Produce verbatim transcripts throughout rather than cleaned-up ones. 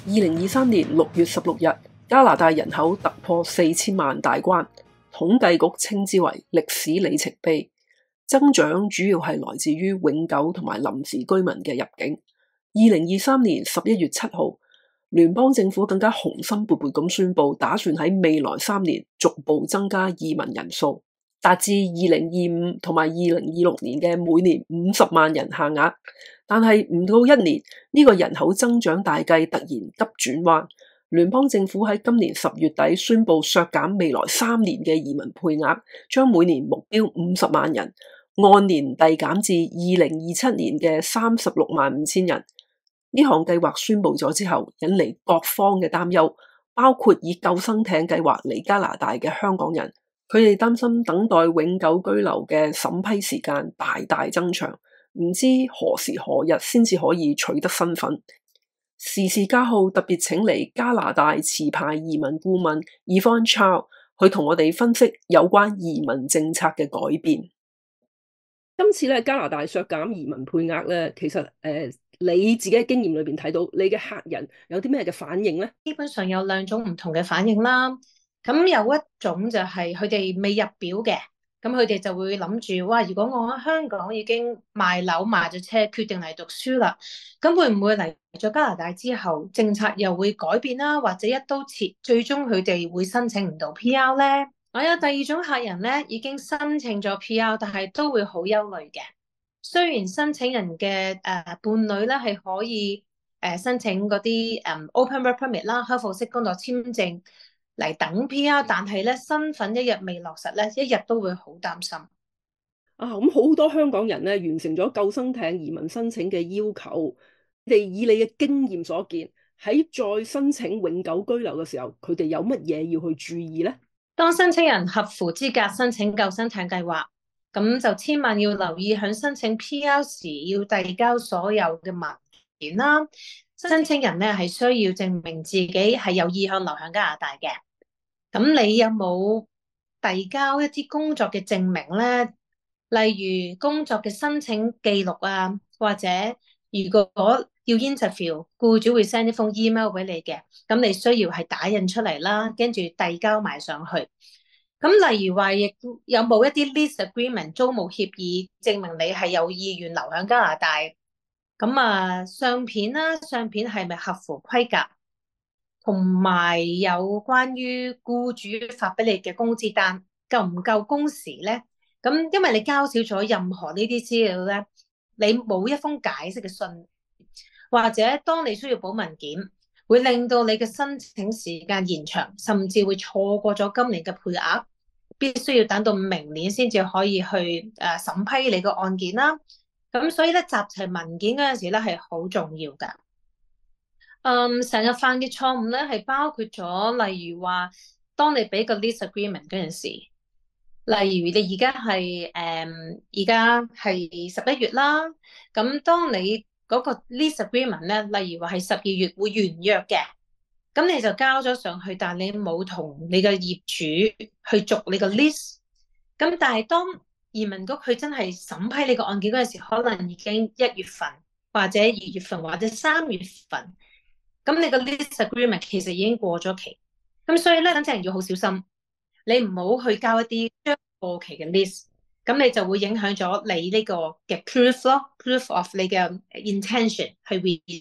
二零二三年六月十六日，加拿大人口突破四千萬大關，統計局稱之為歷史里程碑。增長主要係來自於永久同埋臨時居民嘅入境。二零二三年十一月七號，聯邦政府更加雄心勃勃咁宣布，打算喺未來三年逐步增加移民人數，達至二零二五同埋二零二六年嘅每年五十萬人限額。但係唔到一年，呢個人口增長大計突然急轉彎。聯邦政府喺今年十月底宣布削減未來三年嘅移民配額，將每年目標五十萬人按年遞減至二零二七年嘅三十六萬五千人。呢項計劃宣布咗之後，引嚟各方嘅擔憂，包括以救生艇計劃嚟加拿大嘅香港人，佢哋擔心等待永久居留嘅審批時間大大增長，唔知何時何日先至可以取得身份。時事家號特別請嚟加拿大持牌移民顧問 Yvonne Chow 去同我哋分析有關移民政策嘅改變。今次咧加拿大削減移民配額咧，其實誒、呃、你自己嘅經驗裏邊睇到，你嘅客人有啲咩嘅反應咧？ 基本上有兩種唔同嘅反應啦。咁有一種就係佢哋未入表嘅，咁佢哋就會諗住，哇！如果我喺香港已經賣樓賣咗車，決定嚟讀書啦，咁會唔會嚟咗加拿大之後，政策又會改變啦，或者一刀切，最終佢哋會申請唔到 P R 咧？我有第二種客人咧，已經申請咗 P R， 但係都會好憂慮嘅。雖然申請人嘅誒、呃、伴侶咧係可以誒、呃、申請嗰啲誒 Open Work Permit 啦，開放式工作簽證嚟等 P R， 但係咧身份一日未落實咧，一日都會好擔心。 啊，咁好多香港人咧完成咗救生艇移民申請嘅要求，你哋以你嘅經驗所見，喺再申請永久居留嘅時候，佢哋有乜嘢要去注意咧？ 當申請人合乎資格申請救生艇計劃，咁就千萬要留意喺申請 P R 時要遞交所有嘅文件啦。申請人咧係需要證明自己係有意向留喺加拿大嘅。咁你有冇遞交一啲工作嘅證明咧？例如工作嘅申請記錄啊，或者如果要 interview，僱主會 send 一封 email 俾你嘅，咁你需要係打印出嚟啦，跟住遞交埋上去。咁例如話，亦有冇一啲 lease agreement 租務協議，證明你係有意願留喺加拿大？咁啊，相片啦，相片係咪合乎規格？同埋有關於僱主發俾你嘅工資單夠唔夠工時咧？咁因為你交少咗任何呢啲資料咧，你冇一封解釋嘅信，或者當你需要補文件，會令到你嘅申請時間延長，甚至會錯過咗今年嘅配額，必須要等到明年先至可以去誒審批你個案件啦。咁所以咧，集齊文件嗰陣時咧係好重要噶。嗯，成日犯嘅錯誤咧係包括咗，例如話當你俾個 lease agreement 嗰陣時。例如你而家係誒而家係十一月啦，咁當你嗰個 lease agreement 咧，例如話係十二月會完約嘅，咁你就交咗上去，但係你冇同你嘅業主去續你個 lease，咁但係當移民局佢真係審批你個案件嗰陣時，可能已經一月份或者二月份或者三月份，咁你個 lease agreement 其實已經過咗期，咁所以咧，申請人要好小心。你唔好去交一啲將過期嘅 list， 咁你就會影響咗你呢個嘅 proof 咯 ，proof of 你嘅 intention 去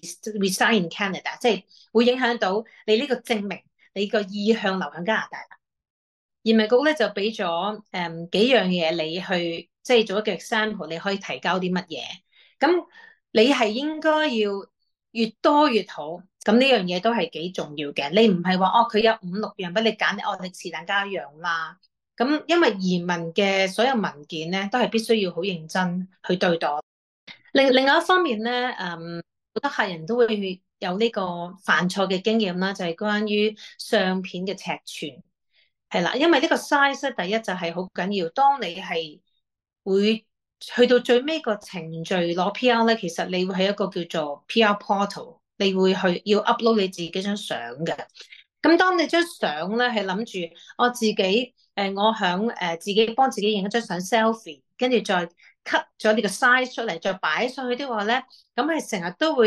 reside in Canada， 即係會影響到你呢個證明你個意向留喺加拿大。移民局咧就俾咗誒幾樣嘢你去，即係做一個 example，你可以提交啲乜嘢。咁你係應該要越多越好。咁呢樣嘢都係幾重要嘅，你唔係話哦佢有五六樣俾你揀，哦你是但加一樣啦。咁因為移民嘅所有文件咧，都係必須要好認真去對待。另另外一方面咧，嗯，好多客人都會有呢個犯錯嘅經驗啦，就係關於相片嘅尺寸係啦，因為呢個 size 第一就係好緊要。當你係會去到最尾個程序攞 P R 咧，其實你會喺一個叫做 P R portal。你會去要 upload 你自己張相嘅，咁當你張相咧係諗住我自己誒、呃，我響誒、呃、自己幫自己影一張相 selfie， 跟住再 cut 咗呢個 size 出嚟，再擺上去的話咧，咁係成日都會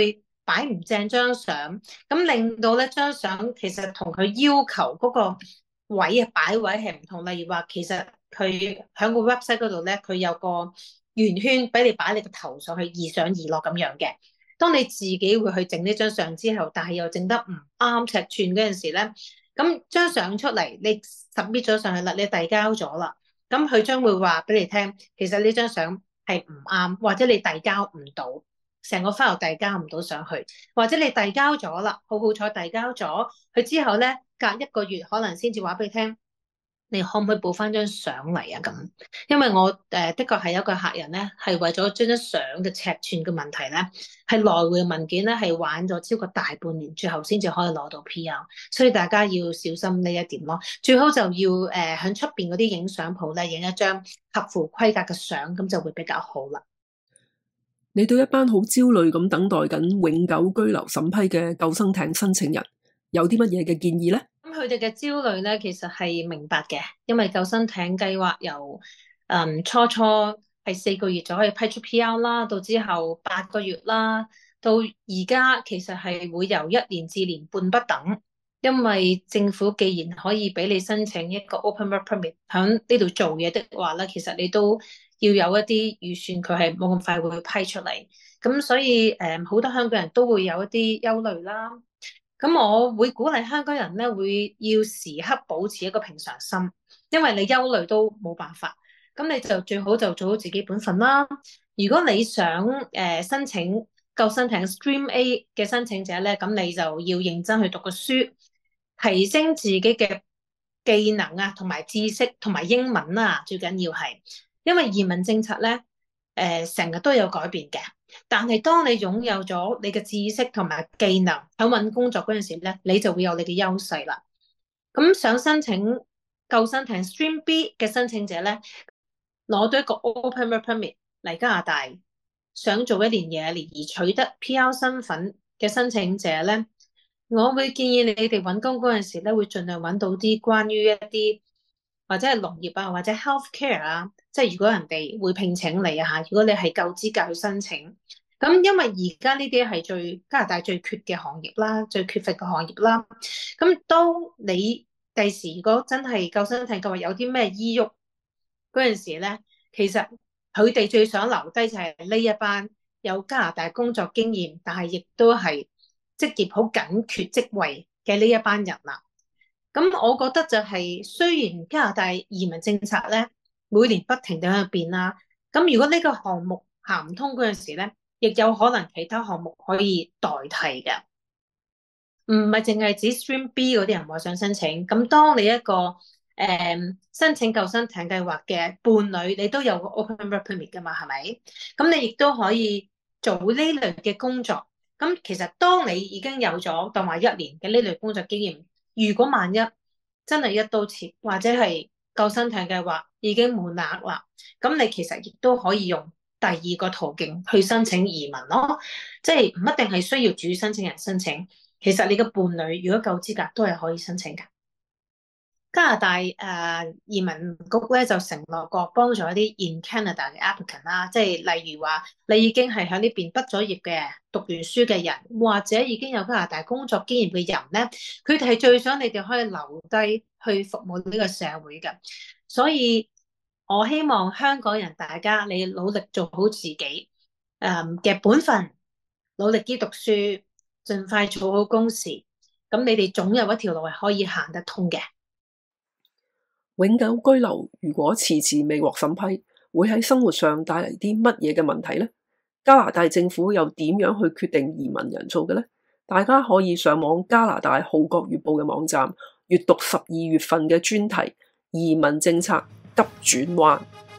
擺唔正張相，咁令到咧張相其實同佢要求嗰個位啊擺位係唔同。例如話，其實佢喺個 website 嗰度咧，佢有個圓圈俾你擺你個頭上去，易上易落咁樣嘅。當你自己會去整呢張相之後，但係又整得唔啱尺寸嗰陣時咧，咁張相出嚟，你 submit 咗上去啦，你遞交咗啦，咁佢將會話俾你聽，其實呢張相係唔啱，或者你遞交唔到，成個 file 遞交唔到上去，或者你遞交咗啦，好好彩遞交咗，佢之後咧隔一個月可能先至話俾你聽，你可唔可以補翻張相嚟啊？咁，因為我誒、呃、的確係有一個客人咧，係為咗張張相嘅尺寸嘅問題咧，係來回文件咧係玩咗超過大半年，最後先至可以攞到 P R， 所以大家要小心呢一點咯。最好就要誒喺出邊嗰啲影相鋪咧影一張合乎規格嘅相，咁就會比較好啦。 你對一班好焦慮咁等待緊永久居留審批嘅救生艇申請人有啲乜嘢嘅建議呢？ 咁佢哋嘅焦慮咧，其實係明白嘅，因為救生艇計劃由嗯初初係四個月就可以批出 P R 啦，到之後八個月啦，到而家其實係會由一年至年半不等。因為政府既然可以俾你申請一個 open work permit 喺呢度做嘢的話咧，其實你都要有一啲預算，佢係冇咁快會批出嚟。咁所以誒，好多香港人都會有一啲憂慮啦。咁我會鼓勵香港人咧，會要時刻保持一個平常心，因為你憂慮都冇辦法。咁你就最好就做好自己本分啦。如果你想誒、呃、申請救生艇 Stream A 嘅申請者咧，咁你就要認真去讀個書。提升自己嘅技能啊，同埋知識同埋英文啊，最緊要係，因為移民政策咧，誒成日都有改變嘅。但係當你擁有咗你嘅知識同埋技能喺揾工作嗰陣時咧，你就會有你嘅優勢啦。咁想申請救生艇 Stream B 嘅申請者咧，攞到一個 Open Work Permit 嚟加拿大，想做一年嘢而取得 P R 身份嘅申請者咧。我會建議你哋揾工嗰陣時咧，會盡量揾到啲關於一啲或者係農業啊，或者 healthcare 啊，即係如果人哋會聘請你啊嚇，如果你係夠資格去申請，咁因為而家呢啲係最加拿大最缺嘅行業啦，最缺乏嘅行業啦。咁當你第時如果真係救生艇計劃有啲咩醫鬱嗰陣時咧，其實佢哋最想留低就係呢一班有加拿大工作經驗，但係亦都係職業好緊缺職位嘅呢一班人啦，咁我覺得就係、是、雖然加拿大移民政策咧每年不停地喺度變啦，咁如果呢個項目行唔通嗰陣時咧，亦有可能其他項目可以代替嘅，唔係淨係指 Stream B 嗰啲人話想申請。咁當你一個誒、嗯、申請救生艇計劃嘅伴侶，你都有個 Open Work Permit 噶嘛，係咪？咁你亦都可以做呢類嘅工作。咁其實當你已經有咗當話一年嘅呢類工作經驗，如果萬一真係一刀切，或者係救生艇計劃已經滿額啦，咁你其實亦都可以用第二個途徑去申請移民咯，即係唔一定係需要主申請人申請，其實你嘅伴侶如果夠資格都係可以申請㗎。加拿大誒、呃、移民局咧就承諾過幫助一啲 in Canada 嘅 applicant 啦，即係例如話你已經係喺呢邊畢咗業嘅讀完書嘅人，或者已經有加拿大工作經驗嘅人咧，佢哋係最想你哋可以留低去服務呢個社會嘅。所以我希望香港人大家你努力做好自己誒嘅本分，努力啲讀書，盡快做好工時，咁你哋總有一條路係可以行得通嘅。 永久居留如果遲遲未獲審批，會喺生活上帶嚟啲乜嘢嘅問題呢？加拿大政府又點樣去決定移民人數嘅呢？大家可以上網加拿大《號角月報》嘅網站閱讀十二月份嘅專題移民政策急轉彎。